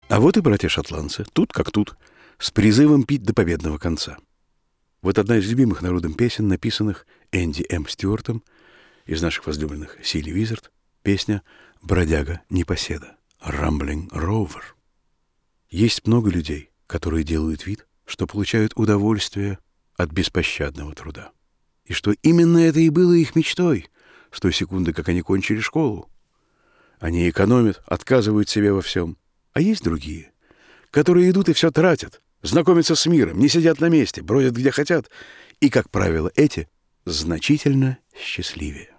А вот и братья-шотландцы, тут как тут, с призывом пить до победного конца. Вот одна из любимых народом песен, написанных Энди М. Стюартом, из наших возлюбленных Силли Визард, песня «Бродяга непоседа» «Рамблинг Ровер». Есть много людей, которые делают вид, что получают удовольствие от беспощадного труда. И что именно это и было их мечтой, с той секунды, как они кончили школу. Они экономят, отказывают себе во всем. А есть другие, которые идут и все тратят, знакомятся с миром, не сидят на месте, бродят где хотят. И, как правило, эти значительно счастливее.